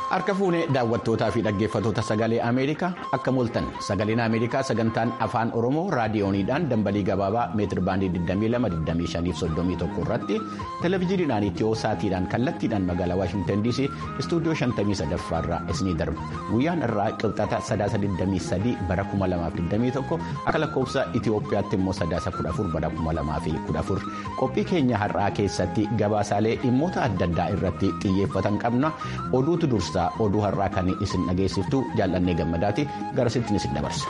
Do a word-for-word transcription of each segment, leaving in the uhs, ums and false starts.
Harka fuunee daawwattootaa fi dhaggeeffattoota sagalee Ameerikaa akka mul'atan sagaleen Ameerikaa sagantaan afaan Oromoo raadiyooniidhaan dambalii gabaabaa meetir baandii digdamii lama digdamii shanii fi soddomii tokko irratti televezyiiniidhaan itiyoo saatiidhaan kallattiidhaan magaalaa Waashingtan D C istuudiyoo shantamii sadaffaarraa isinii darba guyyaan irraa qibxata sadaasa digdamii sadii bara kuma lamaaf digdamii tokko akka lakkoofsa Itiyoophiyaatti immoo sadaasa kudha afur bara kuma lamaa fi kudha afur qophii keenya har'aa keessatti gabaasaalee dhimmoota adda addaa irratti xiyyeeffatan qabna oduutu dursa. Oduu har'aa kan isin dhageessiftu jaallannee gammadaati garasitti isin dabarsa.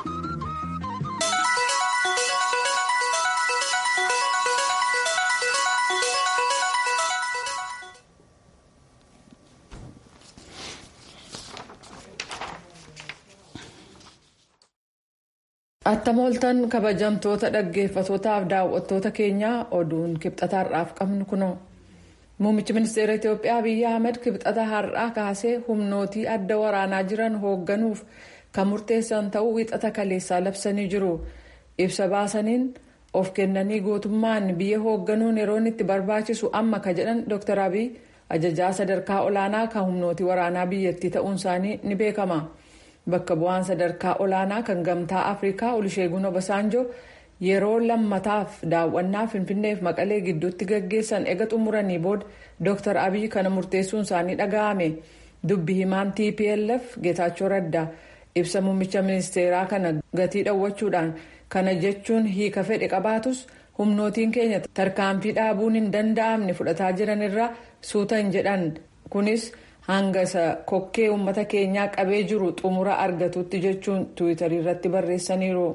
Attam ooltan kabajamtoota dhaggeeffattootaaf daawwattoota keenyaa oduun kibxata har'aaf qabnu kunoo. Muummichi ministeera Itiyoophiyaa Abiyyi Ahmed kibxata har'aa kaasee humnootii adda waraanaa jiran hoogganuuf kan murteessan ta'uu wixata kaleessaa labsanii jiru. Ibsa baasaniin of kennanii gootummaan biyya hoogganuun yeroon itti barbaachisu amma ka jedhan Dr. Abiy ajajaa sadarkaa olaanaa kan humnootii waraanaa biyyattii ta'uun isaanii ni beekama. Bakka bu'aan sadarkaa olaanaa kan gamtaa Afrikaa Oluseegun Obasanjoo yeroo lammataaf daawwannaa Finfinneef Maqalee gidduutti gaggeessan ega xumuranii booda Dr. Abiy kana murteessuun isaanii dhaga'ame. Dubbi himaan T P L F Geetaachoo Raddaa ibsa muummicha ministeeraa kana gatii dhawwachuudhaan kana jechuun hiika fedhe qabaatus humnootiin keenya tarkaanfii dhaabuun hin danda'amne fudhataa jiran irraa suutan jedhan. Kunis hanga isa kokkee uummata keenyaa qabee jiru xumura argatutti jechuun tiwiitarii irratti barreessaniiru.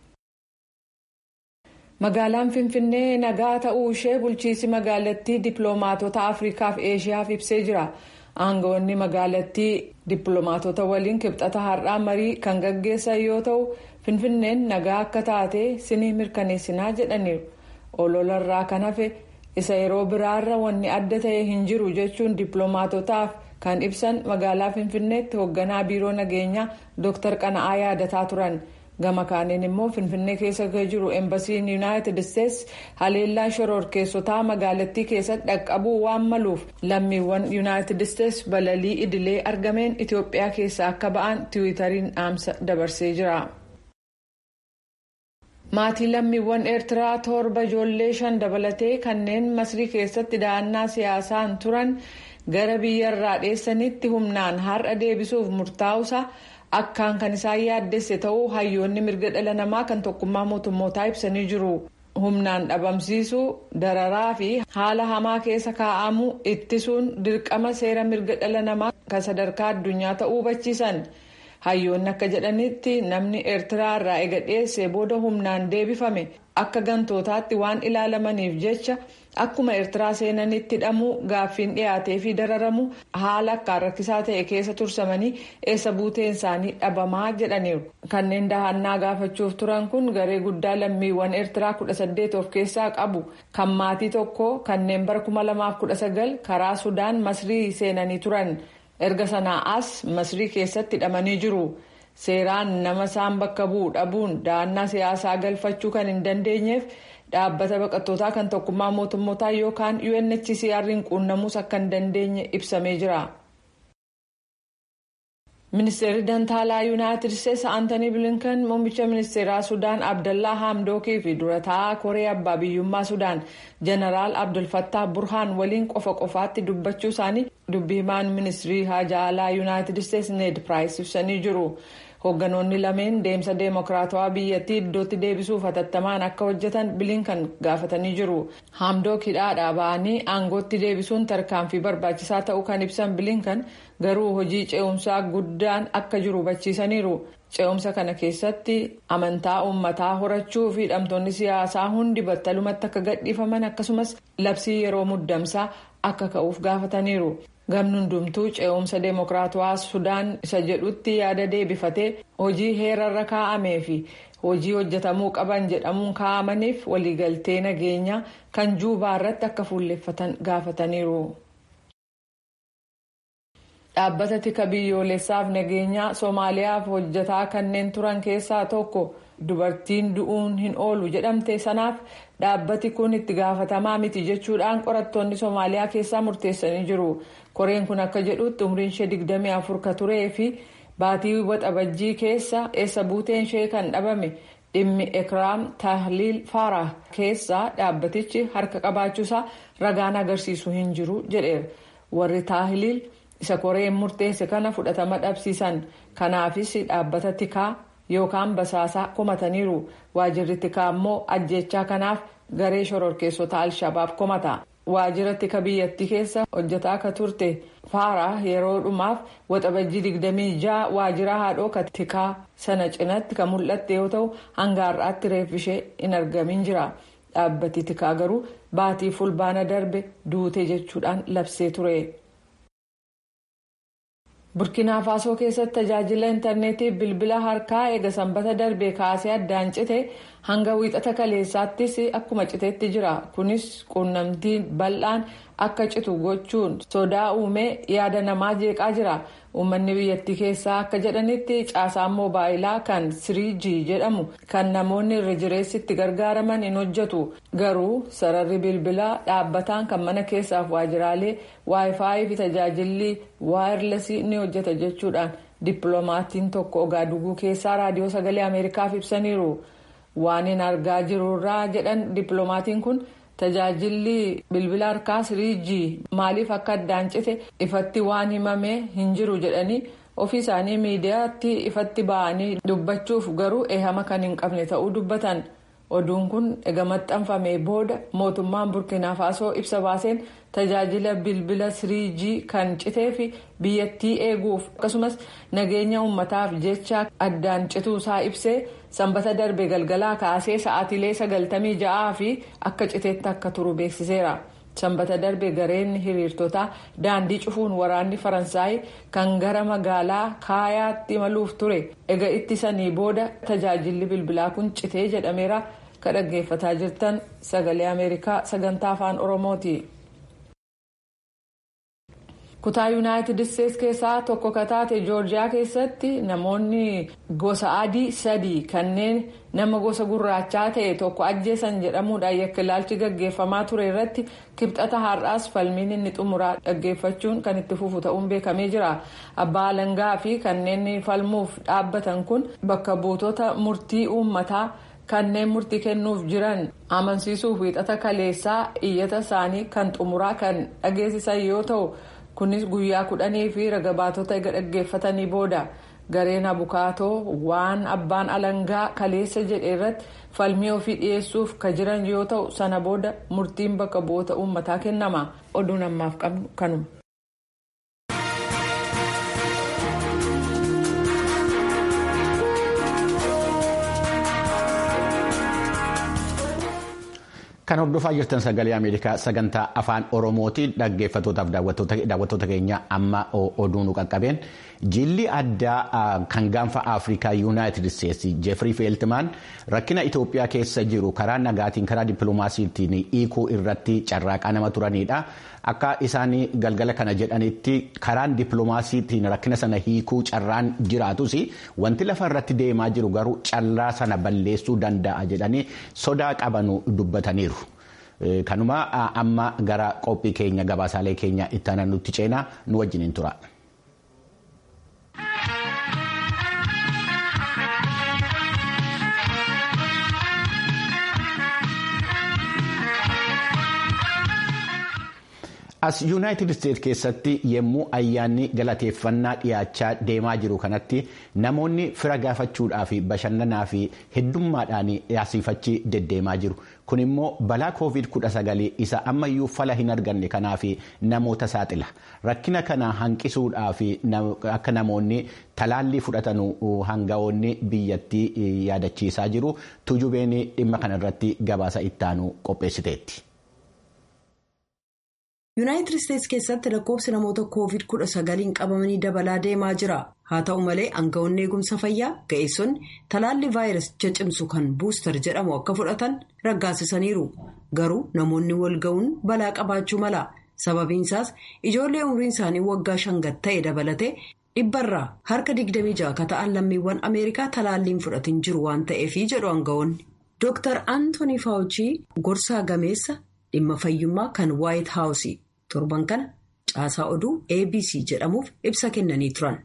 Magaalaan Finfinnee nagaa ta'uu ishee bulchiinsi magaalattii dippiloomaatota Afrikaa fi Eeshiyaaf ibsee jira. Aangawoonni magaalattii dippiloomaatota waliin kibxata har'aa marii kan gaggeessan yoo ta'u Finfinneen nagaa akka taate sinii mirkaneessinaa jedhaniiru. Ololarraa kan hafe isa yeroo biraarra wanni adda ta'e hin jiru jechuun dippiloomaatotaaf kan ibsan magaalaa Finfinneetti hoogganaa biiroo nageenyaa Dr. Qana'aa yaadataa turan. Gama kaaniin immoo Finfinnee keessa jiru Embasiin Yuunaayitid Isteetsi haleellaa shororkeessotaa magaalattii keessatti dhaqqabuu waan maluuf lammiiwwan Yuunaayitid Isteetsi balalii idilee argameen Itiyoophiyaa keessa akka ba'an tiwiitariin dhaamsa dabarsee jira. Maatii lammiiwwan Eertiraa torba ijoollee shan dabalatee kanneen Masrii keessatti da'annaa siyaasaan turan gara biyyarraa dheessanitti humnaan har'a deebisuuf murtaa'uusaa akkaan kan isaan yaaddesse ta'uu hayyoonni mirga dhala namaa kan tokkummaa mootummootaa ibsanii jiru. Humnaan dhabamsiisuu, dararaa fi haala hamaa keessa kaa'amuu ittisuun dirqama seera mirga dhala namaa kan sadarkaa addunyaa ta'uu hubachiisan. Hayyoonni akka jedhanitti namni Eertiraa irraa ega dheesse booda humnaan deebifame akka gantootaatti waan ilaalamaniif jecha akkuma Eertiraa seenanitti hidhamuu gaaffiin dhiyaatee fi dararamu haala akkaan rakkisaa ta'e keessa tursamanii eessa buuteen isaanii dhabamaa jedhaniiru. Kanneen dahannaa gaafachuuf turan kun garee guddaa lammiiwwan Eertiraa kudha saddeet of keessaa qabu kan maatii tokko kanneen bara kuma lamaaf kudha sagal karaa Sudaan Masrii seenanii turan. Erga sanaa as Masrii keessatti hidhamanii jiru. Seeraan nama isaan bakka bu'u dhabuun da'annaa siyaasaa galfachuu kan hin dandeenyeef dhaabbata baqattootaa kan tokkummaa mootummootaa yookaan U N H C R'n quunnamuus akka hin dandeenye ibsamee jira. Ministeerri Dantaalaa Yuunaayitid Isteetsi Aantanii Bilinkan muummicha ministeeraa Sudaan Abdallaa Hamdookii fi dura taa'aa Koree Abbaa Biyyummaa Sudaan Jeneraal Abdul Fattah Burhaan waliin qofa qofaatti dubbachuu isaanii dubbii himaan ministirii haajaa alaa Yuunaayitid Isteetsi Ned Piraayis ibsanii jiru. Hoogganoonni lameen deemsa deemokiraatawaa biyyattii iddootti deebisuuf hatattamaan akka hojjetan Bilinkan gaafatanii jiru. Hamdook hidhaadhaa ba'anii aangootti deebisuun tarkaanfii barbaachisaa ta'uu kan ibsan Bilinkan garuu hojii ce'umsaa guddaan akka jiru hubachiisaniiru. Ce'umsa kana keessatti amantaa uummataa horachuu fi hidhamtoonni siyaasaa hundi battalumatti akka gadhiifaman akkasumas labsii yeroo muddamsaa akka ka'uuf gaafataniiru. Gamni hundumtuu ce'umsa deemokiraatawaa Sudaan isa jedhutti yaada deebifatee hojii heerarra kaa'amee fi hojii hojjetamuu qaban jedhamuun kaa'amaniif waliigaltee nageenyaa kan Juubaa irratti akka fuulleffatan gaafataniiru. Dhaabbata tika biyyoolessaaf nageenyaa Soomaaliyaaf hojjetaa kanneen turan keessaa tokko dubartiin du'uun hin oolu jedhamte sanaaf dhaabbati kun itti gaafatamaa miti jechuudhaan qorattoonni Somaaliyaa keessaa murteessanii jiru. Koreen kun akka jedhutti umriin ishee digdamii afur ka turee fi baatii waxabajjii keessa eessa buuteen ishee kan dhabame dhimmi Ekraam Tahliil Faarah keessaa dhaabbatichi harka qabaachuusaa ragaan agarsiisu hin jiru jedheera. Warri Tahliil isa koreen murteesse kana fudhatama dhabsiisan. Kanaafis dhaabbata tikaa yookaan basaasaa komataniiru. Waajirri tikaa immoo ajjechaa kanaaf garee shororkeessota Alshabaab komata. Waajjira tika biyyattii keessa hojjetaa akka turte Faarah yeroo dhumaaf waxabajjii digdamii ja'a waajjira haadhoo ka tikaa sana cinatti kan mul'atte yoo ta'u hanga har'aatti reeffi ishee hin argamin jira. Dhaabbati tikaa garuu baatii fulbaana darbe duute jechuudhaan labsee ture. Burkina Faasoo keessatti tajaajila intarneetii bilbila harkaa eega sanbata darbee kaasee addaan cite hanga wiixata kaleessaattis akkuma citeetti jira. Kunis quunnamtiin bal'aan akka citu gochuun sodaa uumee yaada namaa jeeqaa jira. Uummanni biyyattii keessaa akka jedhanitti caasaan moobaayilaa kan three G jedhamu kan namoonni irra jireessitti gargaaraman hin hojjetu. Garuu sararri bilbilaa dhaabbataan kan mana keessaaf waajjiraalee waayifaayi fi tajaajilli waayirlesii ni hojjeta jechuudhaan dippiloomatiin tokko Ogaaduguu keessaa raadiyoo sagalee Ameerikaaf ibsaniiru. Waan hin argaa jirurraa jedhan dippiloomatiin kun tajaajilli bilbila harkaa three G maaliif akka addaan cite ifatti waan himamee hin jiru jedhanii ofii isaanii miidiyaatti ifatti ba'anii dubbachuuf garuu eehama kan hin qabne ta'uu dubbatan. Oduun kun ega maxxanfamee booda mootummaan Burkina Faasoo ibsa baaseen tajaajila bilbila three G kan citee fi biyyattii eeguuf akkasumas nageenya uummataaf jecha addaan cituusaa ibsee sanbata darbe galgalaa kaasee sa'aatiilee sagaltamii ja'aa fi akka citeetti akka turu beeksiseera. Sanbata darbe gareen hiriirtotaa daandii cufuun waraanni Faransaay kan gara magaalaa Kaayaatti imaluuf ture ega ittisanii booda tajaajilli bilbilaa kun citee jedhameera. Ka dhaggeeffataa jirtan sagalee Ameerikaa sagantaa afaan Oromooti. Kutaa Yuunaayitid Isteetsi keessaa tokko ka taate Joorjiyaa keessatti namoonni gosa adii sadii kanneen nama gosa gurraachaa ta'e tokko ajjeesan jedhamuudhaan yakka ilaalchi gaggeeffamaa ture irratti kibxata har'aas falmiin inni xumuraa dhaggeeffachuun kan itti fufu ta'uun beekamee jira. Abbaa alangaa fi kanneen falmuuf dhaabbatan kun bakka buutota murtii uummataa kanneen murtii kennuuf jiran amansiisuuf wiixata kaleessaa iyyata isaanii kan xumuraa kan dhageessisan yoo ta'u. Kunis guyyaa kudhanii fi raga baatota ega dhaggeeffatanii booda gareen abukaatoo waan abbaan alangaa kaleessa jedhe irratti falmii ofii dhiyeessuuf ka jiran yoo ta'u sana booda murtiin bakka bu'oota uummataa kennama. Oduun ammaaf qabnu kanuma. Kan hordofaa jirtan sagalee Ameerikaa sagantaa afaan Oromootiin dhaggeeffattootaaf daawwattoota keenya amma oduu nu qaqqabeen jilli addaa kan gaanfa Afrikaa Yuunaayitid Isteetsi Jeefrii Feeltimaan rakkina Itoophiyaa keessa jiru karaa nagaatiin karaa dippiloomaasiitiin hiikuu irratti carraaqaa nama turanidha. Akka isaan galgala kana jedhanitti karaan dippiloomaasiitiin rakkina sana hiikuu carraan jiraatus wanti lafa irratti deemaa jiru garuu callaa sana balleessuu danda'a jedhanii sodaa qabanu dubbataniiru. Kanuma amma gara qophii keenya gabaasaalee keenya itti aanan nutti ceenaa nu wajjiniin tura. As Yuunaayitid Isteetsi keessatti yemmuu ayyaanni galateeffannaa dhiyaachaa deemaa jiru kanatti namoonni fira gaafachuudhaa fi bashannanaa fi heddummaadhaan yaasifachi deddeemaa jiru. Kun immoo balaa koovid kudha sagal isa ammayyuu fala hin arganne kanaaf namoota saaxila. Rakkina kana hanqisuudhaa fi akka namoonni talaallii fudhatan hangafoonni biyyattii yaadachiisaa jiru. Tujubeen dhimma kanarratti gabaasa ittaanu qopheessiteetti. Yuunaayitid Isteetsi keessatti lakkoofsi namoota koovid kudha sagaliin qabamanii dabalaa deemaa jira. Haa ta'u malee aangawoonni eegumsa fayyaa ga'eessonni talaallii vaayirasicha cimsu kan buustar jedhamu akka fudhatan raggaasisaniiru. Garuu namoonni wal ga'uun balaa qabaachuu mala. Sababiin isaas ijoollee umriin isaanii waggaa shan gad ta'e dabalatee dhibbarraa harka digdamii ja'a akka ta'an lammiiwwan Ameerikaa talaalliin fudhatin jiru waan ta'eefi jedhu aangawoonni. Dooktar Anthony Fauci gorsaa gameessa dhimma fayyummaa kan White House torban kana caasaa oduu A B C jedhamuuf ibsa kennanii turan.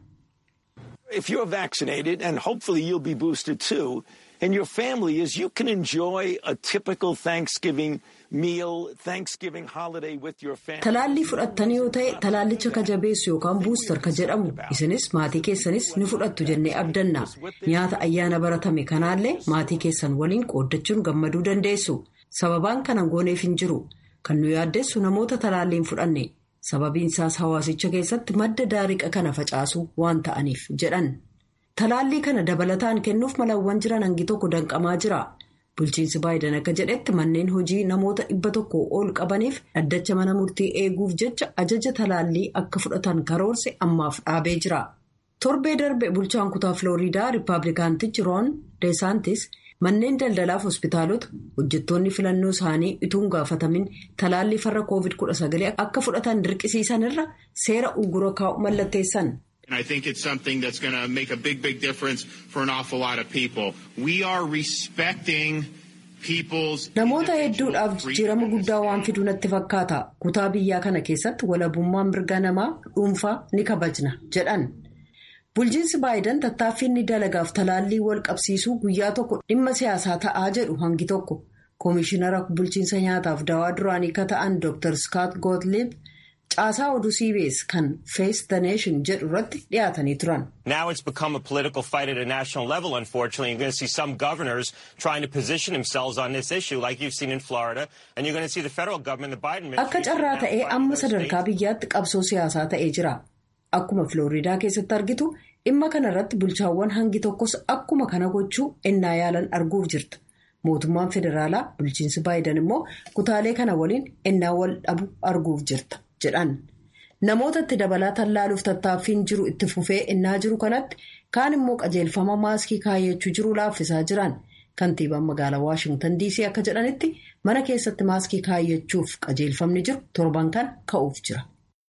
If you're vaccinated and hopefully you'll be boosted too, and your family is, you can enjoy a typical Thanksgiving meal, Thanksgiving holiday with your family. Talaalli fudhattan yoo ta'e talaallicha ka jabeessu yookaan buustar ka jedhamu isinis maatii keessanis ni fudhattu jennee abdanna. Nyaata ayyaana baratame kanaallee maatii keessan waliin qooddachuun gammaduu dandeessu. Sababaan kana gooneef hin jiru. Kan nu yaaddeessu namoota talaalliin fudhanne. Sababiin isaas hawaasicha keessatti madda daariqa kana facaasu waan ta'aniif jedhan. Talaallii kana dabalataan kennuuf malawwan jiran hangi tokko danqamaa jira. Bulchiinsi Baayiden akka jedhetti manneen hojii namoota dhibba tokko ol qabaniif dhaddacha mana murtii eeguuf jecha ajaja talaallii akka fudhatan karoorse ammaaf dhaabee jira. Torbee darbe bulchaan kutaa Filooriidaa Riippaabilikaantichi Roon Deesaantis manneen daldalaaf hospitaalota hojjettoonni filannoo isaanii utuu gaafatamin talaallii farra koovid kudha sagal akka fudhatan dirqisiisan irra seera ugura kaa'u mallatteessan. And I think it's something that's going to make a big, big difference for an awful lot of people. We are respecting people's... Namoota hedduudhaaf jijjiirama guddaa waan fidu natti fakkaata. Kutaa biyyaa kana keessatti walabummaan mirga namaa dhuunfaa ni kabajna jedhan. Bulchiinsi Baayiden tattaaffii dalagaaf talaallii wal qabsiisuu guyyaa tokko dhimma siyaasaa ta'aa jedhu hangi tokko. Koomishinara bulchiinsa nyaataaf dawaa duraanii ka ta'an Doctor Scott Gottlieb caasaa oduu C B S kan Face the Nation jedhu irratti dhiyaatanii turan. Now it's become a political fight at a national level, unfortunately. You're going to see some governors trying to position themselves on this issue like you've seen in Florida, and you're going to see the federal government, the Biden administration... Akka carraa ta'ee amma sadarkaa biyyaatti qabsoo siyaasaa ta'ee jira. Akkuma Filooriidaa keessatti argitu dhimma kana irratti bulchaawwan hangi tokkos akkuma kana gochuu ennaa yaalan arguuf jirta. Mootummaan federaalaa bulchiinsi Baayiden immoo kutaalee kana waliin ennaa wal dhabu arguuf jirta jedhan. Namoota itti dabalaa tallaaluuf tattaaffiin jiru itti fufee ennaa jiru kanatti kaan immoo qajeelfama maaskii kaayyachuu jiru laaffisaa jiran. Kantiibaan magaalaa Waashingtan D C akka jedhanitti mana keessatti maaskii kaayyachuuf qajeelfamni jiru torban kan ka'uuf jira.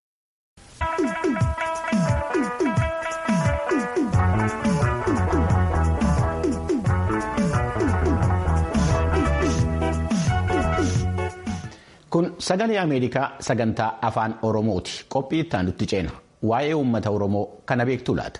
Kun sagalee Ameerikaa sagantaa afaan Oromooti. Qophii itti aanutti ceena. Waa'ee uummata Oromoo kana beektuu laata?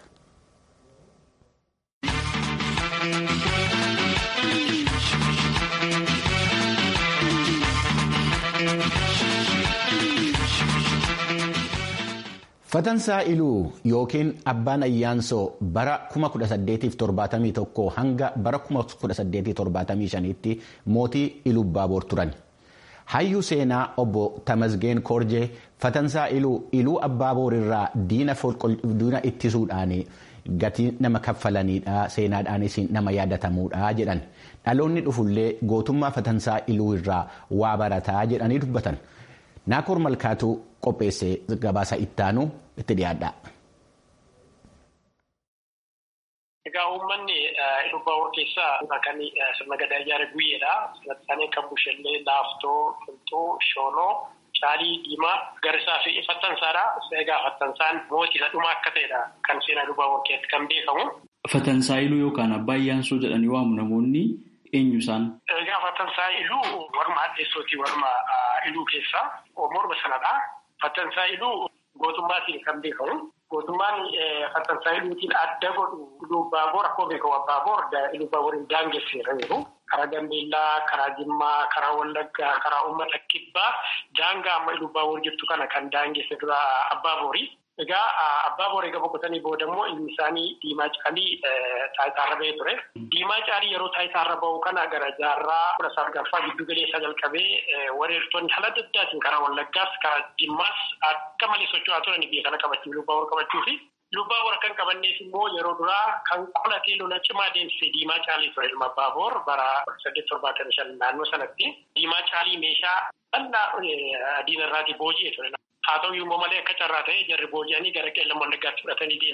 Fatansaa Iluu yookiin Abbaan Ayyaansoo bara kuma kudha saddeetiif torbaatamii tokko hanga bara kuma kudha saddeetiif torbaatamii shaniitti mootii Ilubbaaboor turan. Hayyuu seenaa obbo Tamasgeen Korjee Fatansaa Iluu Iluu Abbaaboor irraa diina diina ittisuudhaan gatii nama kaffalaniidha seenaadhaanis nama yaadatamuudha jedhan. Dhaloonni dhufullee gootummaa Fatansaa Iluu irraa waa barataa jedhanii dubbatan. Naakoor Malkaatuu qopheessee gabaasa ittaanu itti dhiyaadha. Egaa uummanni Ilubbaaboor keessaa kan sirna gadaa ijaare guyyeedha. Sanatti kan bushellee laaftoo, qilxuu, shooloo, caalii, diimaa, garisaa fi Fatansaadha. Egaa Fatansaan mootii dhumaa akka ta'edha kan seenaa Ilubbaaboor keessatti kan beekamu. Fatansaa Iluu yookaan Abbaa Ayyaansoo jedhanii waamu namoonni eenyu isaan? Egaa Fatansaa Iluu warma hadheessootii warma Iluu keessaa morma sanadha. Fatansaa Iluu gootummaatiin kan beekamu. Gootummaan Fatansaa Iluutiin adda godhu Ilubbaaboor akkuma beekamu Abbaaboor Ilubbaaboorin daangesseera jiru. Karaa Gambeellaa, karaa Jimmaa, karaa Wallaggaa, karaa uummata kibbaa daangaa amma Ilubbaaboor jirtu kana kan daangesse dura Abbaaboori. Egaa Abbaaboor egaa boqotanii booda immoo ilmi isaanii Diimaa Caalii taayitaarra bahee ture. Diimaa Caalii yeroo taayitaarra bahu kana gara jaarraa kudha sagalaffaa giddu galeessa jalqabee wareertonni haala adda addaatiin karaa Wallaggaas karaa Jimmaas akka malee socho'aa turanii biyya kana qabachuu Ilubbaaboor qabachuu fi Ilubbaaboor kan qabanneef immoo yeroo duraa kan qolatee lola cimaa deemsise Diimaa Caalii ture ilma Abbaaboor bara saddeet torbaatamii shan naannoo sanatti Diimaa Caalii meeshaa bal'aa diinarraatii booji'ee ture. Haa ta'u iyyuu malee akka carraa ta'e jarri booji'anii gara qeellam Wallaggaatti fudhatanii deemanii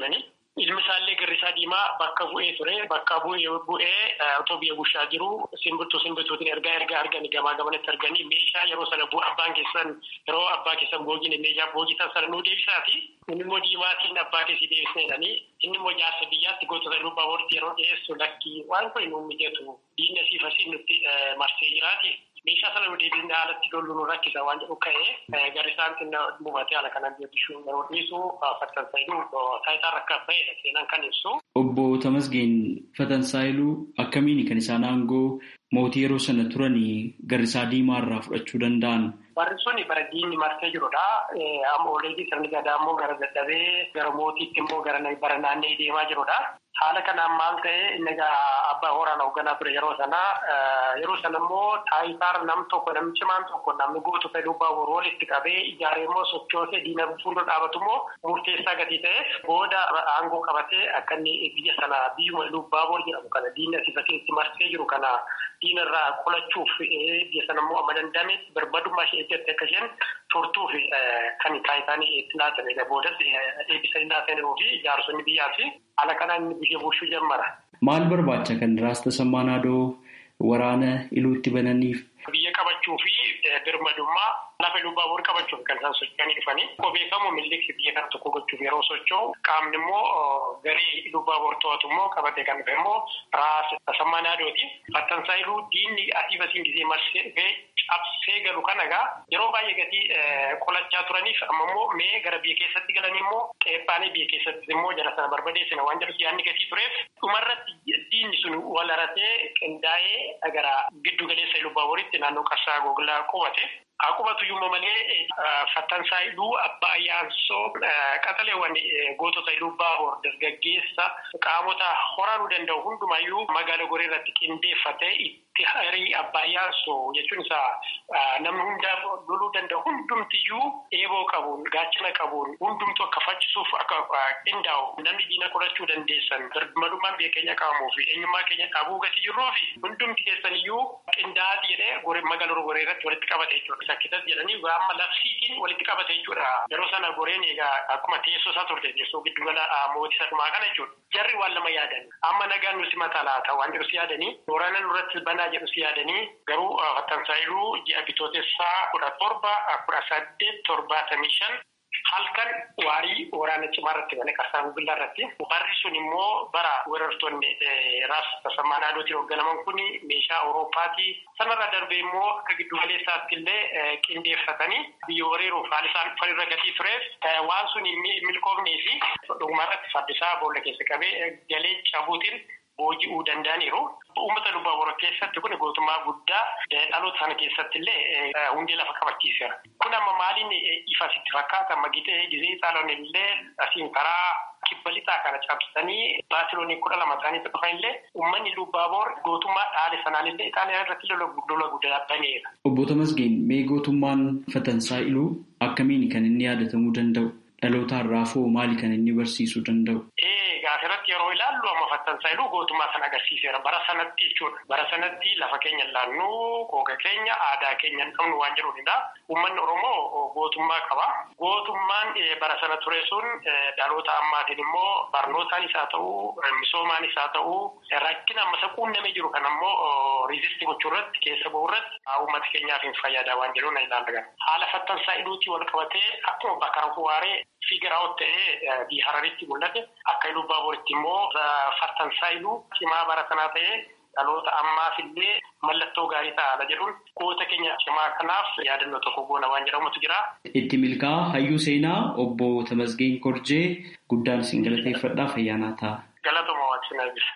Ilmi isaallee Girrisaa Diimaa bakka bu'ee ture. Bakka bu'ee otoo biyya bushaa jiru simbirtuu simbirtuutiin ergaa ergaa arganii gamaa gamanatti arganii meeshaa yeroo sana abbaan keessan yeroo abbaa keessan boogine meeshaa boogitan sana nuu deebisaati. Inni immoo Diimaatiin abbaa keessi deebisneedhani. Inni immoo jaarsa biyyaatti gootota Iluu Abbaabooritti yeroo dhiyeessu lakkii waan kun nu mijatu diinni asii fasii nutti marsee jiraati. Meeshaa sana nuti deebisnee haalatti lollu nu rakkisa waan jedhu ka'ee Garrisaan xinna buufatee haala kanaan deebisuu yeroo dhiisu Fatansaayiluu taayitaa rakkaa ba'eedha seenaan kan ibsu. Obbo Tamasgeen Fatansaayiluu akkamiin kan isaan aangoo mootii yeroo sana turanii Garrisaa Diimaa irraa fudhachuu danda'an? Barri suni bara diinni marsee jirudha. Amma oleetii sirni gadaa immoo gara dadhabee gara mootiitti immoo gara bara naannee deemaa jirudha. Haala kanaan maal ta'e inni abbaa hooraan hoogganaa ture yeroo sana yeroo sana immoo taayitaa nam tokko namichi maan tokko namni gootota Iluu Abbaaboor walitti qabee ijaaree immoo sochoosee diina fuuldura dhaabatu immoo murteessaa gatii ta'eef booda aangoo qabatee akka inni biyya sana biyyuma Iluu Abbaaboor jedhamu kana diinni asii fakkiitti marsee jiru kana diina irraa qolachuuf biyya sana immoo amma danda'ametti birmadummaa ishee eeggatti akka isheen turtuuf kan taayitaan itti laatamedha. Boodas eebbisa hin laatamuu fi ijaarsonni biyyaa fi haala kanaan biyya bushuu jammara. Maal barbaacha kan Raasta Sammaanaadoo waraana Iluutti bananiif? Biyya qabachuu fi birmadummaa lafa Iluu Abbaaboor qabachuuf kan isaan socho'anii dhufanii. Akkuma beekamu Miniliki biyya kana tokko gochuuf yeroo socho'u qaamni immoo garee Iluu Abbaaboor to'atu immoo qabatee kan dhufe immoo Raasta Sammaanaadooti. Fatansaayiluu diinni asii fasiin gisee marsee dhufee cabsee galu kan egaa yeroo baay'ee gatii qolachaa turaniif amma immoo mee gara biyya keessatti galanii immoo qeephaanii biyya keessatti immoo jara sana barbadeessina waan jedhu yaadni gatii tureef dhumarratti diinni sun wal haratee qindaa'ee gara giddu galeessa Iluu Abbaaboritti naannoo Qarsaa Goglaa qubate. Akkubatu iyyuu malee Fatansaayiluu abbaa Yaansoo qaxaleewwan gootota Iluu Abbaaboor dargaggeessa qaamota horaanuu danda'u hundumayyuu magaala Goree irratti qindeeffatee itti harii abbaa Yaansoo jechuun isaa namni hundaaf loluu danda'u hundumtiyyuu eeboo qabuun gaachana qabuun hundumtu akka faccisuuf akka qindaa'u namni diina qolachuu dandeessan birmadummaan biyya keenya qabamuu fi eenyummaa keenya dhabuu gatii jirruu fi hundumti keessaniyyuu qindaa'aati jedhee magaala Goree irratti walitti qabate jechuudha. Sakkitas jedhanii amma labsiitiin walitti qabate jechuudha. Yeroo sana Goreen egaa akkuma teessoo isaa turte teessoo giddugala mootii sadumaa kana jechuudha. Jarri waan lama yaadan amma nagaan nuti mataa laata waan jedhu si yaadanii waraana nurratti banaa jedhu si yaadanii garuu Fatansaayiluu ji'a bitootessaa kudha torba kudha saddeet torbaatamii shan halkan waarii waraana cimaa irratti bane Qarsaa Goglaa irratti. Barri sun immoo bara weerartoonni Raasta Sammaanaadootiin hoogganaman kun meeshaa Awurooppaatii sanarra darbee immoo akka giddu galeessaatti illee qindeeffatanii biyya weeraruuf haala isaan dhufan irra gatii tureef waan sun milkoofnee fi dhugumarratti faddisaa boolla keessa qabee galee cabuutiin booji'uu danda'aniiru. Uummata Iluu Abbaaboor keessatti kun gootummaa guddaa dhaloota sana keessatti illee hundee lafa qabachiiseera. Kun amma maaliin ifa sitti fakkaata amma gitee gizee xaaloon illee asiin karaa kibba lixaa kana cabsanii baasiloonii kudha lama isaaniitti dhufan illee uummanni Iluu Abbaaboor gootummaa dhaale sanaan illee Itaaliyaa irratti lola guddaa baneera. Obbo Tamasgeen mee gootummaan Fatansaayiluu akkamiin kan inni yaadatamuu danda'u? Dhaloota irraafoo maali kan inni barsiisuu danda'u? Gaafirratti yeroo ilaallu amma Fatansaayiluu gootummaa sana agarsiiseera. Bara sanatti jechuudha. Bara sanatti lafa keenya ilaannu, qooqa keenya, aadaa keenya hin qabnu waan jedhuunidha. Uummanni Oromoo gootummaa qaba. Gootummaan bara sana ture sun dhaloota ammaatiin immoo barnootaanis haa ta'uu, misoomaanis haa ta'uu, rakkina amma isa quunnamee jiru kan ammoo riizistii gochuu irratti keessa bahuu irratti uummata keenyaaf hin fayyada waan jedhuun ilaalla. Haala Fatansaayiluu wal qabatee akkuma bakka Rafuwaaree Figiraawwan ta'ee biyya Hararitti mul'ate akka Iluu Abbaaboritti immoo Fatansaayiluu cimaa bara sanaa ta'ee dhaloota ammaaf illee mallattoo gaarii ta'a jedhuun goota keenya cimaa kanaaf yaadannoo tokko goona waan jedhamutu jira. Itti milkaa'aa hayyuu seenaa obbo Tamasgeen Korjee guddaan isin galateeffadhaa fayyaanaa ta'a. Galatoomaa waaqsinaa jira.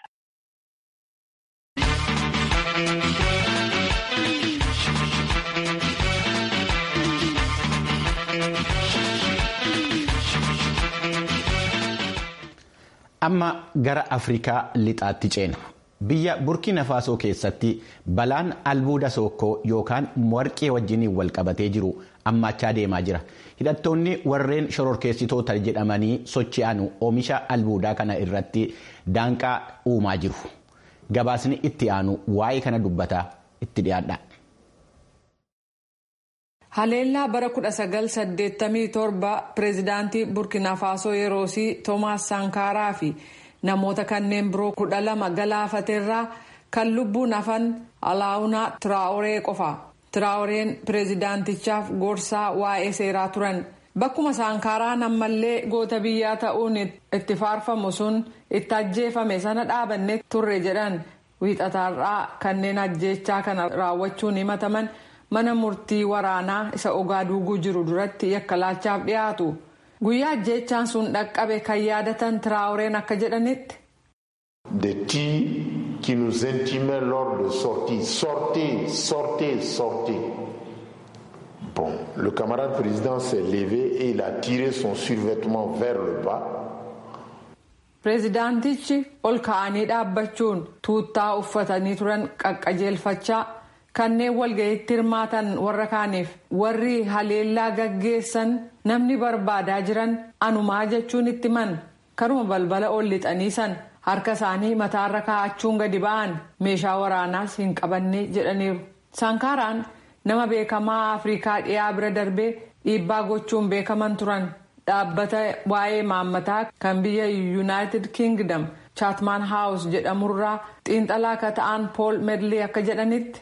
Amma gara Afrikaa lixaatti ceena. Biyya Burkina Faasoo keessatti balaan albuuda sookkoo yookaan warqee wajjiniin wal qabatee jiru ammaachaa deemaa jira. Hidhattoonni warreen shororkeessitoota jedhamanii socho'an oomisha albuudaa kana irratti daanqaa uumaa jiru. Gabaasni itti aanu waa'ee kana dubbataa itti dhiyaadha. Haleellaa bara kudha sagal saddeettamii torba pireezidaantii Burkina Faasoo yeroosii Toomaas Saankaaraa fi namoota kanneen biroo kudha lama galaafateerraa kan lubbuun hafan Alaawunaa Tiraawuree qofa. Tiraawureen pireezidaantichaaf gorsaa waa'ee seeraa turan. Bakkuma Saankaaraan ammallee goota biyyaa ta'uun itti faarfamu sun itti ajjeefame sana dhaabanne turre jedhan wiixataarraa kanneen ajjeechaa kana raawwachuun himataman mana murtii waraanaa isa Ogaaduuguu jiru duratti yakkalaalchaaf dhiyaatu. Guyyaa ajjeechaan sun dhaqqabe kan yaadatan Tiraawureen akka jedhanitti. Des tirs qui nous intimaient lors de sortie. Sortez, sortez, sortez. Bon, le camarade président s'est levé et il a tiré son survêtement vers le bas. Pireezidaantichi ol ka'anii dhaabbachuun tuuttaa uffatanii turan qaqqajeelfachaa kanneen walga'iitti hirmaatan warra kaaniif warri haleellaa gaggeessan namni barbaadaa jiran anumaa jechuun itti man karuma balbala ol lixanii san harka isaanii mataarra kaa'achuun gadi ba'an meeshaa waraanaas hin qabanne jedhaniiru. Saankaaraan nama beekamaa Afrikaa dhiyaa bira darbee dhiibbaa gochuun beekaman turan. Dhaabbata waa'ee maammataa kan biyya United Kingdom Chatham House jedhamurraa xiinxalaa akka ta'an Paul Medley akka jedhanitti.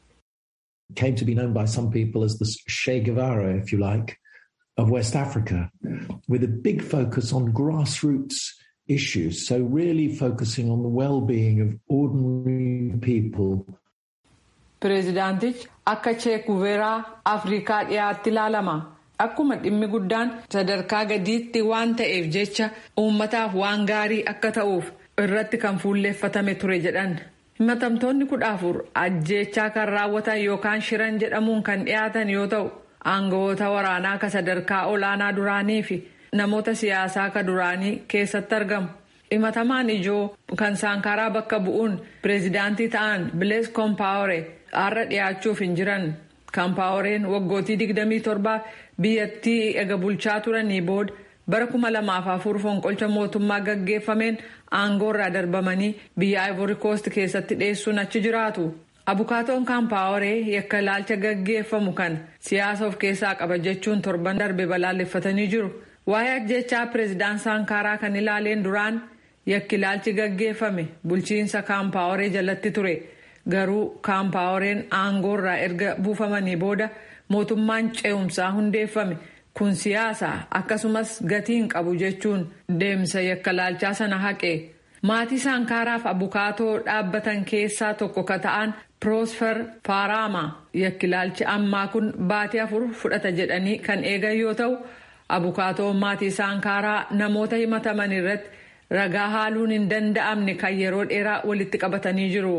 Came to be known by some people as the Che Guevara, if you like, of West Africa, with a big focus on grassroots issues. So really focusing on the well-being of ordinary people. Pireezidaantichi akka Che Guevara Afrikaa dhiyaatti ilaalama. Akkuma dhimmi guddaan sadarkaa gadiitti waan ta'eef jecha uummataaf waan gaarii akka ta'uuf irratti kan fuulleeffatame ture jedhan. Himatamtoonni kudha afur ajjeechaa kan raawwatan yookaan shiran jedhamuun kan dhiyaatan yoo ta'u aangawoota waraanaa ka sadarkaa olaanaa duraanii fi namoota siyaasaa ka duraanii keessatti argamu. Himatamaan ijoo kan Saankaaraa bakka bu'uun pireezidaantii ta'an Blaise Compaoré har'a dhiyaachuuf hin jiran. Compaoreen waggootii digdamii torbaaf biyyattii ega bulchaa turanii booda bara kuma lamaaf afur fonqolcha mootummaa gaggeeffameen aangoorraa darbamanii biyya Ivory Coast keessatti dheessuun achi jiraatu. Abukaatoon Compaoree yakka ilaalcha gaggeeffamu kan siyaasa of keessaa qaba jechuun torban darbe balaaleffatanii jiru. Waa'ee ajjechaa pireezidaan Saankaaraa kan ilaaleen duraan yakki ilaalchi gaggeeffame bulchiinsa Compaoree jalatti ture. Garuu Compaoreen aangoorraa erga buufamanii booda mootummaan ce'umsaa hundeeffame kun siyaasa akkasumas gatiin qabu jechuun deemsa yakka ilaalchaa sana haqe. Maatii Saankaaraaf abukaatoo dhaabbatan keessaa tokko ka ta'an Prosper Farama yakki ilaalchi ammaa kun baatii afur fudhata jedhanii kan eegan yoo ta'u abukaatoo maatii Saankaaraa namoota himataman irratti ragaa haaluun hin danda'amne kan yeroo dheeraa walitti qabatanii jiru.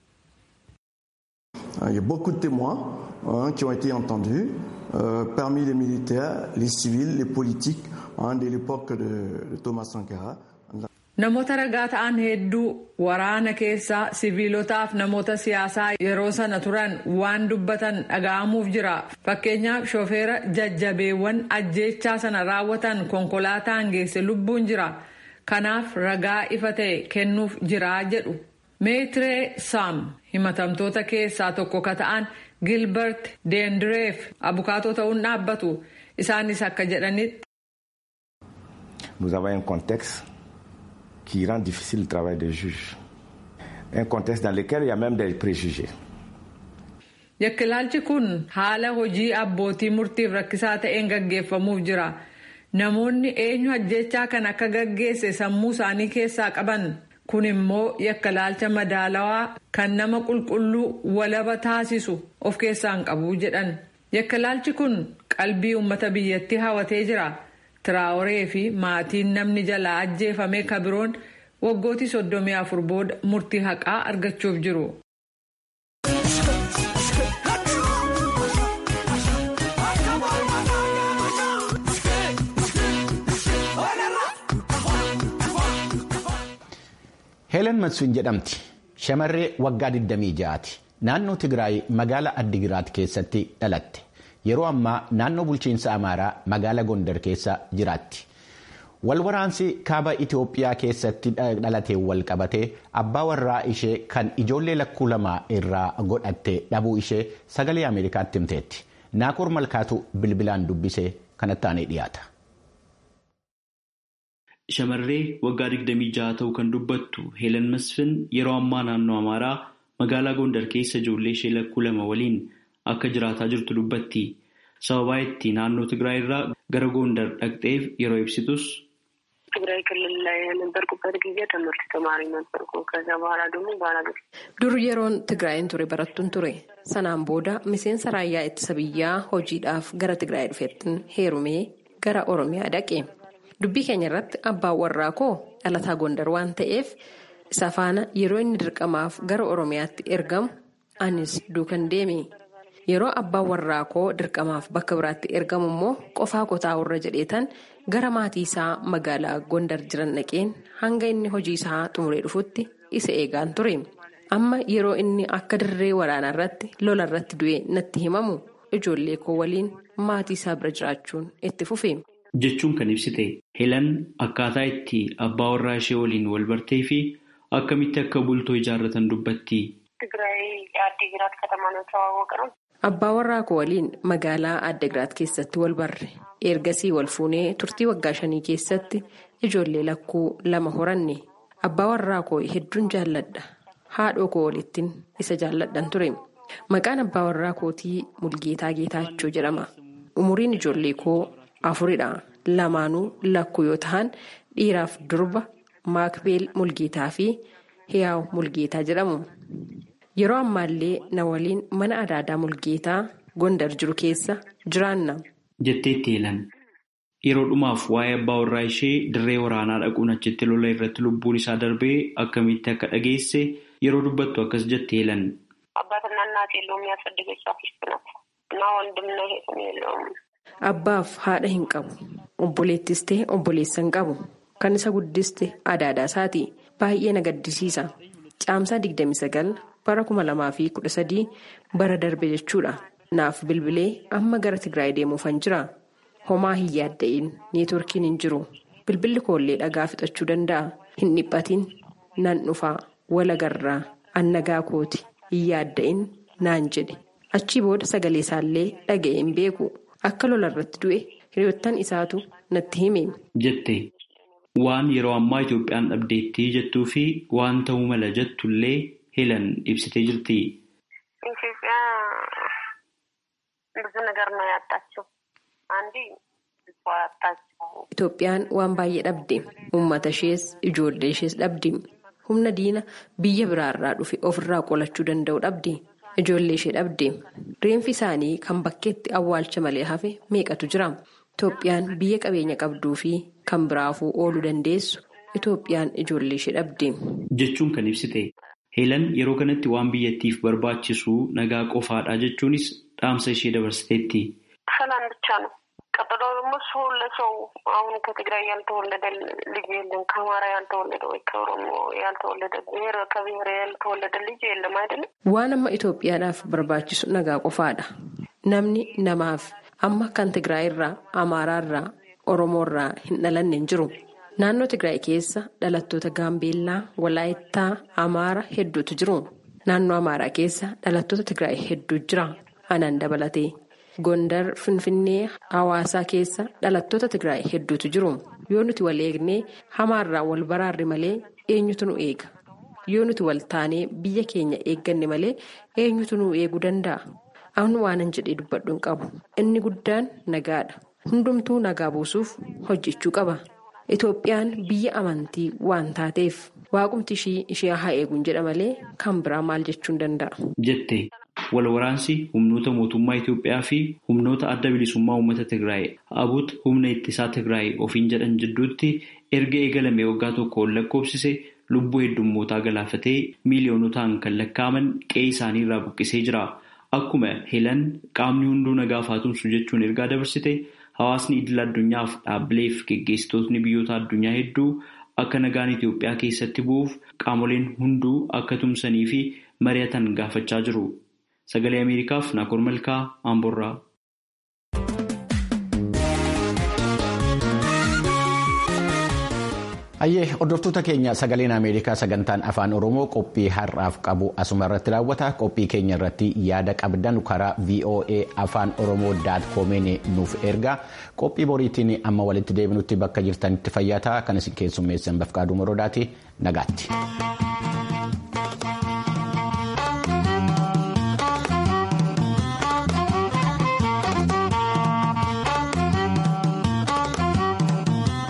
Il y a beaucoup de témoins hein, qui ont été entendus euh, parmi les militaires, les civils, les politiques hein, de l'époque de, de Thomas Sankara. Namoota ragaa ta'an hedduu waraana keessaa siviilotaaf namoota siyaasaa yeroo sana turan waan dubbatan dhaga'amuuf jira. Fakkeenyaaf shofeera jajjabeewwan ajjeechaa sana raawwatan konkolaataan geesse lubbuun jira. Kanaaf ragaa ifa ta'e kennuuf jira jedhu. Meetiree Saam himatamtoota keessaa tokko ka ta'an Gilbert Dendreef abukaatoo ta'uun dhaabbatu. Isaanis akka jedhanitti. Nous avons un contexte qui rend difficile le travail des juges. Un contexte dans lequel il y a même des préjugés. Yakki ilaalchi kun haala hojii abbootii murtiif rakkisaa ta'een gaggeeffamuuf jira. Namoonni eenyu ajjechaa kan akka gaggeesse sammuu isaanii keessaa qaban. Kun immoo yakka ilaalcha madaalawaa kan nama qulqulluu walaba taasisu of keessaan qabu jedhan. Yakka ilaalchi kun qalbii uummata biyyattii hawatee jira. Tiraawuree fi maatiin namni jalaa ajjeefame kabiroon waggootii soddomii afur booda murtii haqaa argachuuf jiru. Helen Matsuun jedhamti. Shamarree waggaa digdamii ja'aati. Naannoo Tigraay magaalaa Addigiraat keessatti dhalatte. Yeroo ammaa naannoo bulchiinsa Amaaraa magaalaa Gondar keessa jiraatti. Walwaraansi kaaba Itoophiyaa keessatti dhalatee wal qabatee abbaa warraa ishee kan ijoollee lakkuu lamaa irraa godhatte dhabuu ishee sagalee Ameerikaatti himteetti. Naakoor Malkaatu bilbilaan dubbisee kanatti aanee dhiyaata. Shamarree waggaa digdamii jaha ta'uu kan dubbattu Heelan Masfin yeroo ammaa naannoo Amaaraa magaalaa Gondar keessa ijoollee ishee lakkuu lama waliin akka jiraataa jirtu dubbatti. Sababaa itti naannoo Tigraay irraa gara Gondar dhaqxeef yeroo ibsitus. ትግራይ ክልል ላይ የነበርኩበት ጊዜ ትምህርት ተማሪ ነበርኩ። ከዛ በኋላ ደግሞ ባላገር dur yeroon Tigraayin ture barattuun ture. Sanaan booda miseensa raayyaa ittisa biyyaa hojiidhaaf gara Tigraay dhufeettiin heerumee gara Oromiyaa dhaqe. Dubbii keenya irratti abbaan warraa koo dhalataa Gondar waan ta'eef isa faana yeroo inni dirqamaaf gara Oromiyaatti ergamu anis duukan deeme. Yeroo abbaan warraa koo dirqamaaf bakka biraatti ergamu immoo qofaa kotaa warra jedheetan gara maatii isaa magaalaa Gondar jiran dhaqeen hanga inni hojii isaa xumuree dhufutti isa eegaan ture. Amma yeroo inni akka dirree waraanaa irratti lola irratti du'e natti himamu ijoollee koo waliin maatii isaa bira jiraachuun itti fufe. Jechuun kan ibsite Heelan akkaataa itti abbaa warraa ishee waliin wal bartee fi akkamitti akka bultoo ijaarratan dubbatti. Abbaa warraa koo waliin magaalaa Addagiraat keessatti wal barre. Ergasii wal fuunee turtii waggaa shanii keessatti ijoollee lakkuu lama horanne. Abbaa warraa koo hedduun jaalladha. Haadhoo koo walittiin isa jaalladhan ture. Maqaan abbaa warraa kootii Mulgeetaa Geetaachoo jedhama. Umuriin ijoollee koo afuridha. Lamaanuu lakkuu yoo ta'an dhiiraaf durba Maakbeel Mulgeetaa fi Hiyaaw Mulgeetaa jedhamu. Yeroo ammaallee na waliin mana adaadaa Mulgeetaa Gondar jiru keessa jiraanna. Jetteetti Heelan. Yeroo dhumaaf waa'ee abbaa warraa ishee dirree waraanaa dhaquun achitti lola irratti lubbuun isaa darbee akkamitti akka dhageesse yeroo dubbattu akkas jette Heelan. Abbaaf haadha hin qabu. Obboleettis ta'e obboleessa hin qabu. Kan isa guddiste adaadaa isaati. Baay'ee na gaddisiisa. Caamsaa digdamii sagal bara kuma lamaa fi kudha sadii bara darbe jechuudha. Naaf bilbilee amma gara Tigraay deemuufan jira. Homaa hin yaadda'in neetworkiin hin jiru. Bilbilli koollee dhagaa fixachuu danda'a. Hin dhiphatin nan dhufaa walagarraa annagaa kooti hin yaadda'in naan jedhe. Achii booda sagalee isaallee dhaga'e hin beeku. Akka lola irratti du'e hiriyoottan isaatu natti hime. Jette waan yeroo ammaa Itoophiyaan dhabdeettii jettuu fi waan ta'uu mala jettullee Heelan ibsitee jirti. Itoophiyaan waan baay'ee dhabde. Uummata ishees ijoollee ishees dhabde. Humna diina biyya biraarraa dhufe ofirraa qolachuu danda'u dhabde. Ijoollee ishee dhabde. Reenfi isaanii kan bakkeetti awwaalcha malee hafe meeqatu jira. Itoophiyaan biyya qabeenya qabduu fi kan biraafuu ooluu dandeessu Itoophiyaan ijoollee ishee dhabde. Jechuun kan ibsite. Heelan yeroo kanatti waan biyyattiif barbaachisu nagaa qofaadha jechuunis dhaamsa ishee dabarsiteetti. ሰላም ብቻ ነው። ቀጥሎ ደግሞ ሰው ለሰው አሁን ከትግራይ ያልተወለደ ልጅ የለም፣ ከአማራ ያልተወለደ ወይ ከኦሮሞ ያልተወለደ ብሔር ከብሔር ያልተወለደ ልጅ የለም አይደል? waan amma Itoophiyaadhaaf barbaachisu nagaa qofaadha. Namni namaaf amma kan Tigraay irraa, Amaaraa irraa, Oromoo irraa hin dhalanne hin jiru. Naannoo Tigraay keessa dhalattoota Gaambeellaa, Walaayittaa, Amaara hedduutu jiru. Naannoo Amaaraa keessa dhalattoota Tigraay hedduu jira. Anaan dabalatee. Gondar, Finfinnee, Hawaasaa keessa dhalattoota Tigraay hedduutu jiru. Yoo nuti wal eegnee hamaarraa wal baraarre malee eenyutu nu eega? Yoo nuti wal taanee biyya keenya eegganne malee eenyutu nu eeguu danda'a? Amma waanan jedhee dubbadhu hin qabu. Inni guddaan nagaadha. Hundumtuu nagaa buusuuf hojjechuu qaba. Itoophiyaan biyya amantii waan taateef waaqumti ishii ishee haa eeguun jedha malee kan biraa maal jechuun danda'a? Jette wal waraansi humnoota mootummaa Itoophiyaa fi humnoota adda bilisummaa uummata Tigraay abut humna ittisaa Tigraay ofiin jedhan jidduutti erga eegalame waggaa tokko ol lakkoofsise lubbuu heddummootaa galaafatee miiliyoonotaan kan lakkaa'aman qe'ee isaanii irraa buqqisee jira. Akkuma Heelan qaamni hunduu nagaa faatumsu jechuun ergaa dabarsite hawaasni idil addunyaaf dhaabbileef geggeessitootni biyyoota addunyaa hedduu akka nagaan Itoophiyaa keessatti bu'uuf qaamoleen hunduu akka tumsanii fi mari'atan gaafachaa jiru. Sagalee Ameerikaaf Naakoor Malkaa Amborraa. Ayyee hordoftoota keenya sagaleen Ameerikaa sagantaan afaan Oromoo qophii har'aaf qabu asuma irratti raawwata. Qophii keenya irratti yaada qabdan karaa V O A afaan Oromoo daat koomeen nuuf ergaa. Qophii boriitiin amma walitti deebinutti bakka jirtanitti fayyaa ta'aa kan isin keessummeessan Bafqaaduu Morodaati nagaatti.